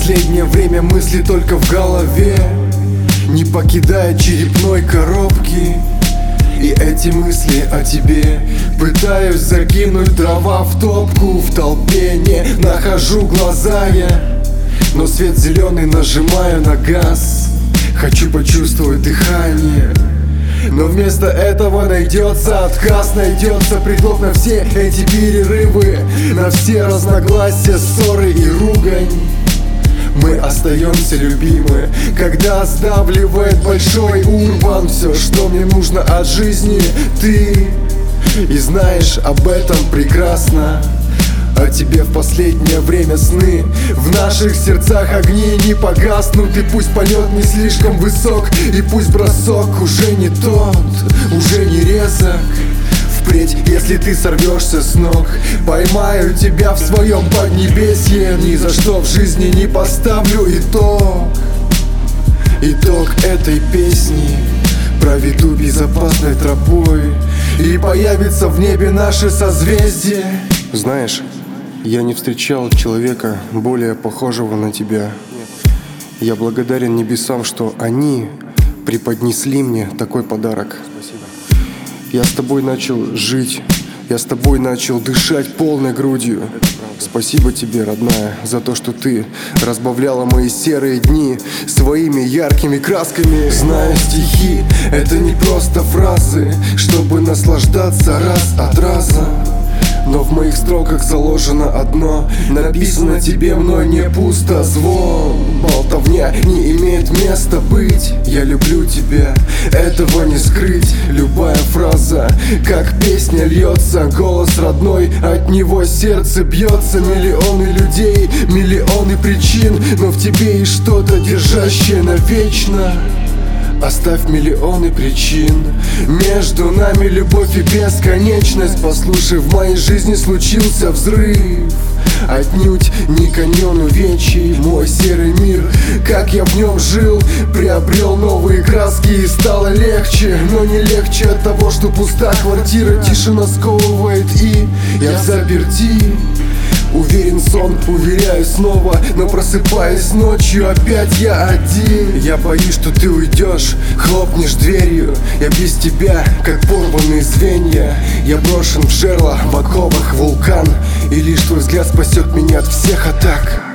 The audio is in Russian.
последнее время мысли только в голове, не покидая черепной коробки. И эти мысли о тебе пытаюсь закинуть дрова в топку. В толпе не нахожу глаза я, но свет зеленый нажимаю на газ. Хочу почувствовать дыхание, но вместо этого найдется отказ. Найдется предлог на все эти перерывы, на все разногласия, ссоры и ругань. Мы остаемся любимы, когда сдавливает большой урбан. Все, что мне нужно от жизни, ты. И знаешь об этом прекрасно. О тебе в последнее время сны. В наших сердцах огни не погаснут. И пусть полет не слишком высок, и пусть бросок уже не тот, уже не резок. Впредь, если ты сорвешься с ног, поймаю тебя в своем поднебесье. Ни за что в жизни не поставлю итог. Итог этой песни проведу безопасной тропой, и появится в небе наше созвездие. Знаешь, я не встречал человека более похожего на тебя. Я благодарен небесам, что они преподнесли мне такой подарок. Я с тобой начал жить, я с тобой начал дышать полной грудью. Спасибо тебе, родная, за то, что ты разбавляла мои серые дни своими яркими красками. Знаю, стихи — это не просто фразы, чтобы наслаждаться раз от раза. Но в моих строках заложено одно: написано тебе мной не пустозвон. Болтовня не имеет места быть. Я люблю тебя, этого не скрыть. Любая фраза, как песня льется, голос родной, от него сердце бьется. Миллионы людей, миллионы причин, но в тебе есть что-то, держащее навечно. Оставь миллионы причин, между нами любовь и бесконечность. Послушай, в моей жизни случился взрыв, отнюдь не каньон увечий. Мой серый мир, как я в нем жил, приобрел новые краски и стало легче. Но не легче от того, что пуста квартира, тишина сковывает, и я в заперти. Уверен, сон, уверяю снова, но просыпаясь ночью, опять я один. Я боюсь, что ты уйдешь, хлопнешь дверью. Я без тебя, как порванные звенья. Я брошен в жерло, в оковах вулкан, и лишь твой взгляд спасет меня от всех атак.